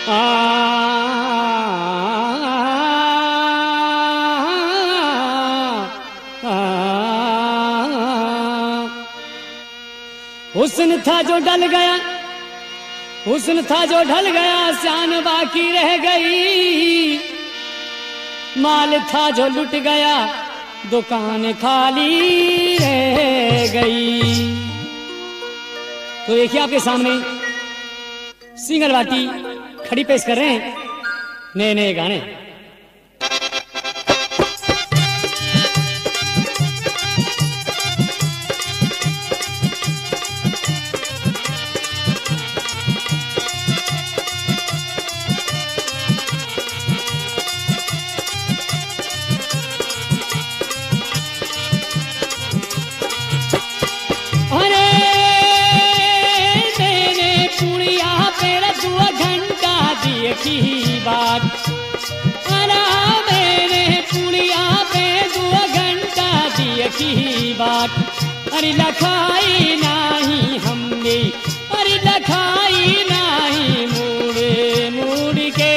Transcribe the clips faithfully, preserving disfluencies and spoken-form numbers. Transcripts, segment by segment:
आ हुस्न था जो ढल गया, हुस्न था जो ढल गया, शान बाकी रह गई। माल था जो लुट गया, दुकान खाली रह गई। तो देखिए आपके सामने सिंगर वाटी खड़ी पेश कर रहे हैं नए नए गाने। की बात अरा मेरे पुड़िया पे दो घंटा दिए की बात। अरे लखाई नहीं हमने, अरे लखाई नहीं मुड़ मुड़ के।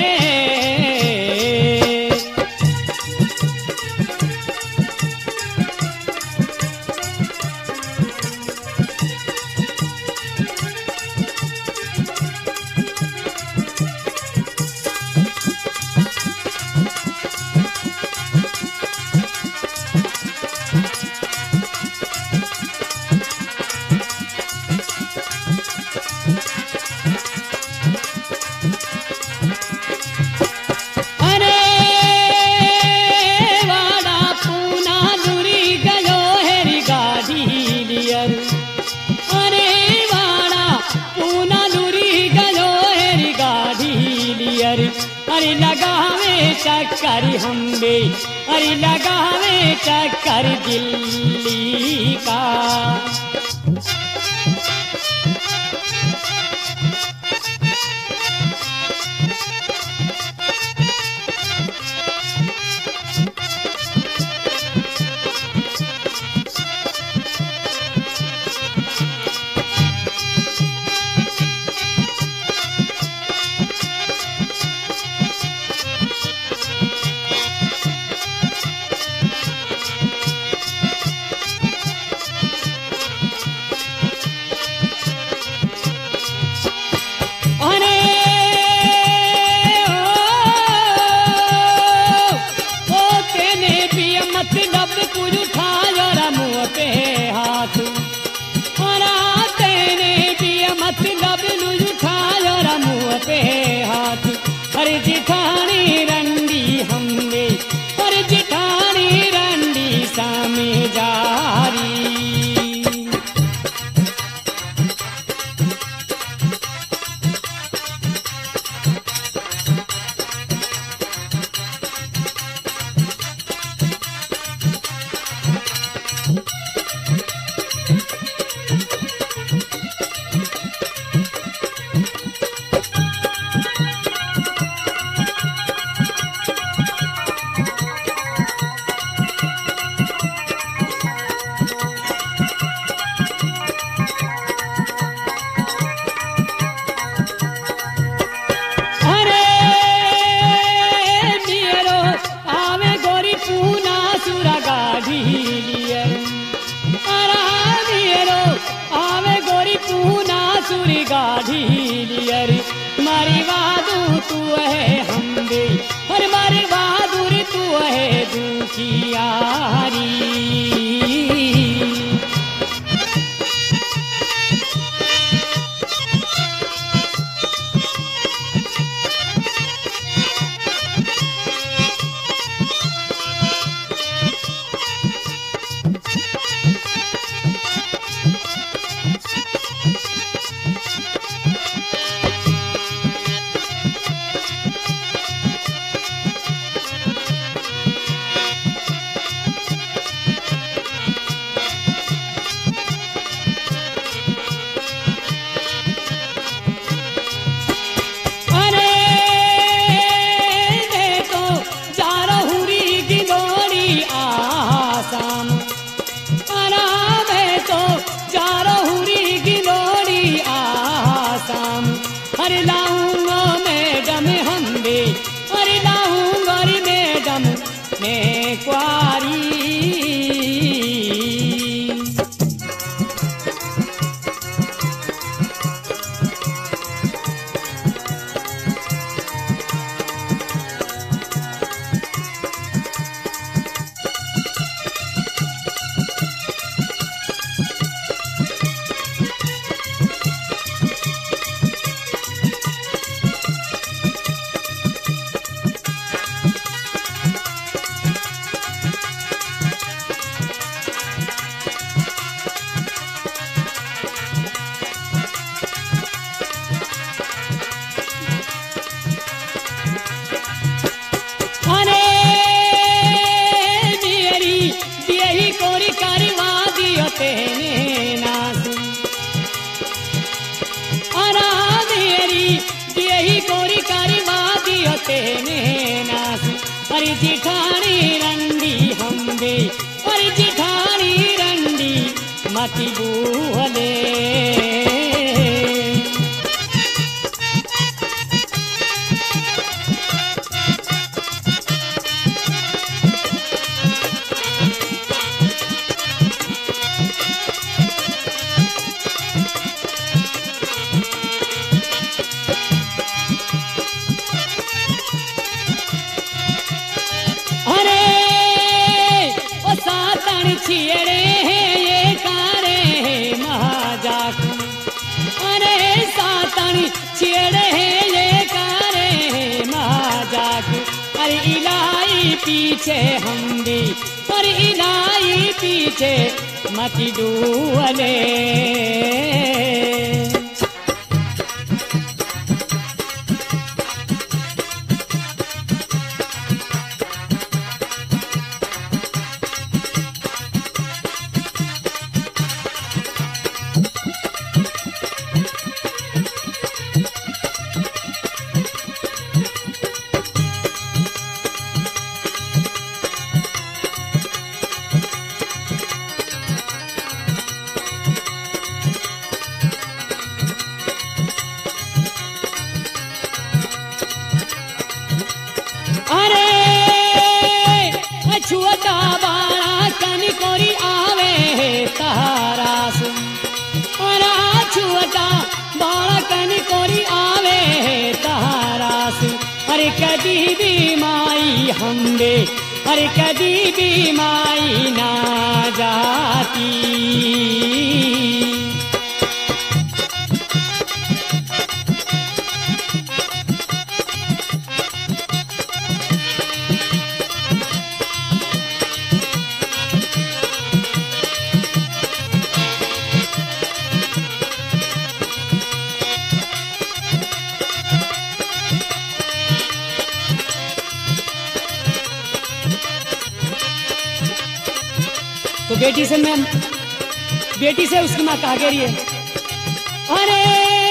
अरे लगावे चक्कर हमने, अरे लगावे चक्कर दिल्ली का। अरे जिठानी रंडी हमने, अरे जिठानी रंडी सामी जारी। गाढ़ी लियर मारी बहादुर तू है हमदे, हर मारी बहादुर तू है दुखियारी। चोरी करवा दियो तेने नास अरे जिठानी रंडी हम्बे अरे जिठानी रंडी मती बूहले छियड़े ये कारे महाजाक अरे सातन छियड़े ये कारे महाजाक अरे इलाई पीछे हम भी अरे इलाई पीछे मती डूले छुअता बाड़ा कन कोरी आवे तारास अरा छुअता बाड़ा कन कोरी आवे तारास अरे कदी भी माई हमबे अरे कदी भी माई ना जाती तो बेटी से मैं बेटी से उसकी माँ कहा गई है अरे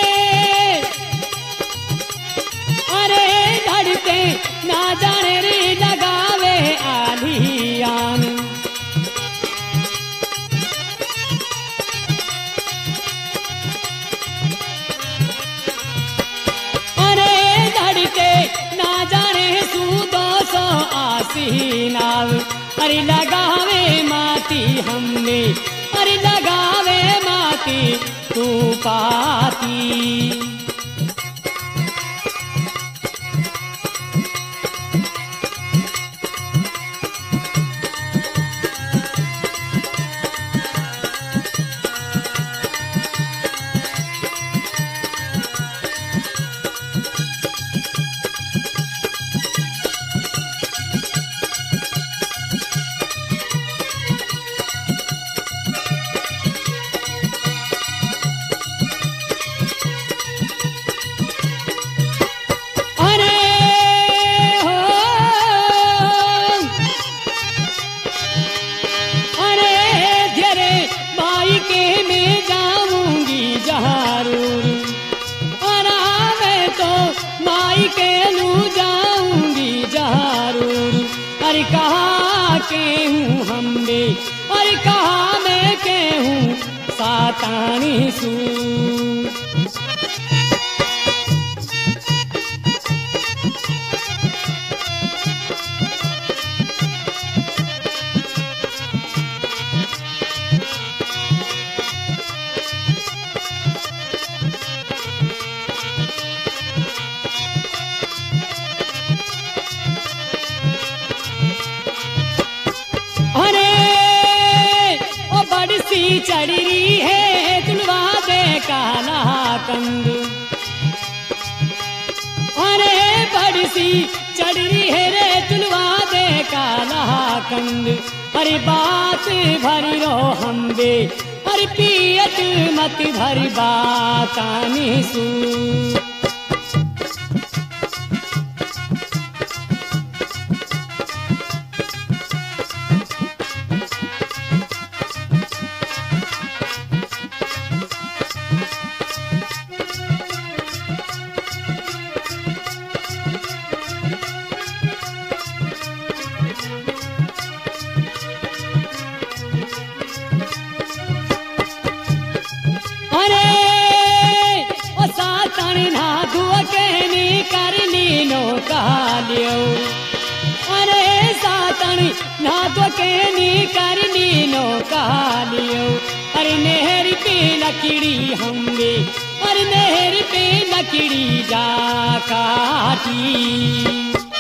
अरे धड़ते ना जाने रे लगावे आलियान अरे धड़ते ना जाने सूदो सो आसीनाव अरे लगावे माती हमने अरे लगावे माती तू पाती अरे कहाँ के हूँ हम बे अरे कहाँ मैं के हूँ सातानी सू चढ़ी है तुलवा दे काला कंद अरे बड़ी सी चढ़ी है रे तुलवा दे काला कंद अरे बात भरी रो हम बे अरे पियत मत भरी बातानी सू कालियो अरे सातणी ना तो केनी करनी नो कालियो अरे नेहर पे लकड़ी हमने अरे नेहर पे लकड़ी जा काटी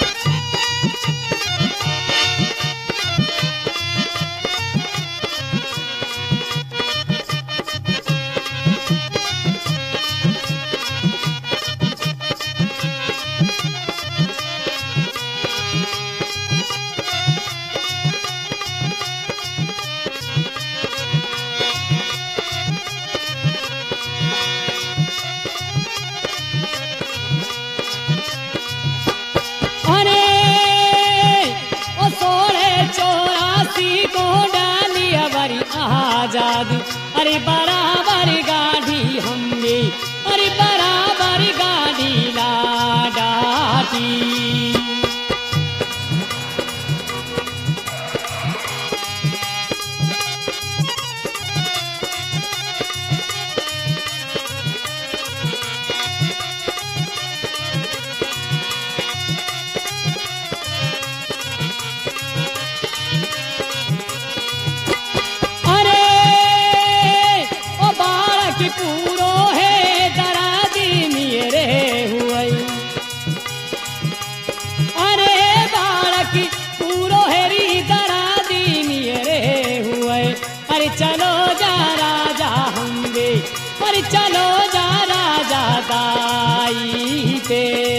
आजाद अरे बराबर गाड़ी हमने अरे बराबर गाड़ी ला डाटी पूरो है दराजी मेरे हुए अरे बालक पूरो है री दराजी मेरे हुए अरे चलो जा राजा हमरे अरे चलो जा राजा दाई पे